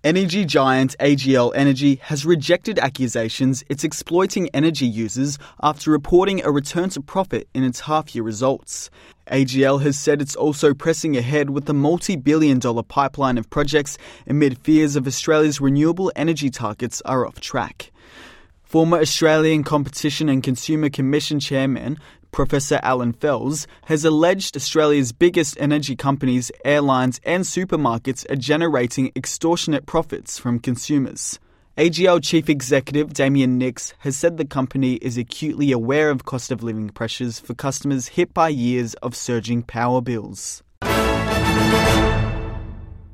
Energy giant AGL Energy has rejected accusations it's exploiting energy users after reporting a return to profit in its half-year results. AGL has said it's also pressing ahead with the multi-billion-dollar pipeline of projects amid fears of Australia's renewable energy targets are off track. Former Australian Competition and Consumer Commission Chairman Professor Alan Fels has alleged Australia's biggest energy companies, airlines and supermarkets are generating extortionate profits from consumers. AGL Chief Executive Damien Nicks has said the company is acutely aware of cost of living pressures for customers hit by years of surging power bills.